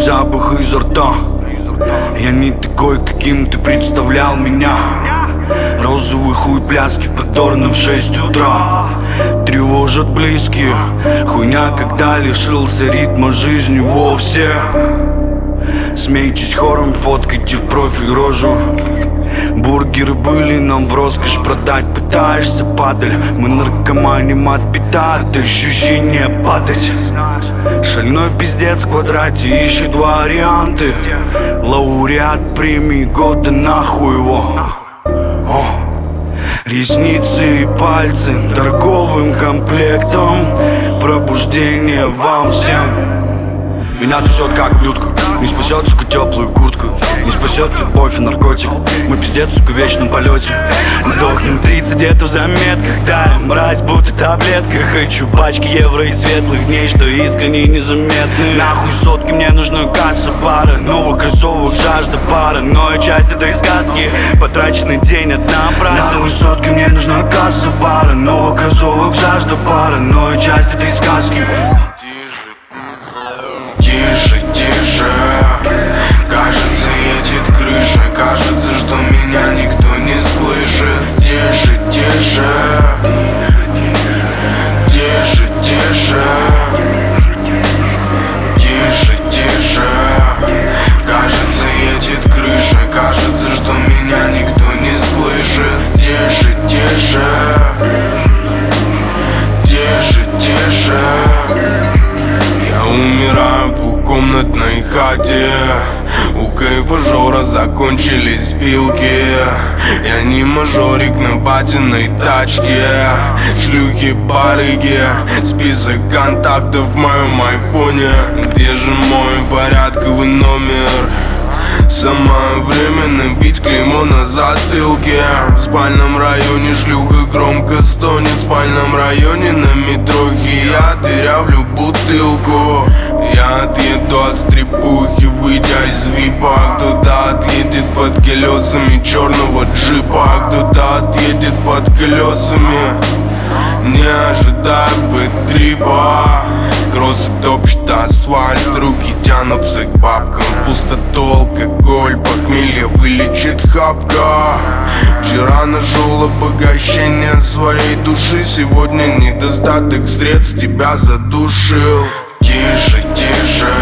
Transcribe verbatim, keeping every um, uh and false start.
запах изо рта. Я не такой, каким ты представлял меня. Розовый хуй, пляски подорны в шесть утра. Тревожат близкие. Хуйня, когда лишился ритма жизни вовсе. Смейтесь хором, фоткайте в профиль рожу. Бургеры были нам в роскошь, продать пытаешься, падаль. Мы наркоманим от питат, ощущение падать. Шальной пиздец в квадрате ищет варианты. Лауреат премии года, нахуй его. О, ресницы и пальцы торговым комплектом. Пробуждение вам всем. Меня трясет как блюдку. Не спасет, сука, теплую куртку. Не спасет любовь и наркотик. Мы пиздец, сука, в вечном полете. Сдохнем тридцать где-то в заметках. Да, мразь, будто таблетка. Хочу пачки евро и светлых дней, что искренне незаметны. Нахуй сотки, мне нужна касса бара. Новых кроссовок, жажда пара. Но и часть этой сказки. Потраченный день однообразен. Нахуй сотки, мне нужна касса бара. Новых кроссовок, жажда пара. Но и часть этой сказки. Тише, тише, кажется, едет крыша. Кажется, что меня никто не слышит. Тише, тише, тише, тише, тише, тише, кажется, едет крыша. Кажется, что меня никто не слышит. Тише, тише, тише, тише. Я умираю в двухкомнатной хате. У кайфажора закончились вилки. Я не мажорик на батиной тачке. Шлюхи, барыги, список контактов в моем айфоне. Где же мой порядковый номер? Самое время набить клеймо на затылке. В спальном районе шлюха громко стонет. В спальном районе на метро я дырявлю бутылку. Я отъеду от стрипухи, выйдя из випа. Кто-то отъедет под колесами черного джипа. Кто-то отъедет под колесами, не ожидая быть трипа. Кроссы топчет асфальт, руки тянутся к бабкам. Пустоту, алкоголь, похмелье вылечит хапка. Вчера нашел обогащение своей души. Сегодня недостаток средств тебя задушил. Тише, тише,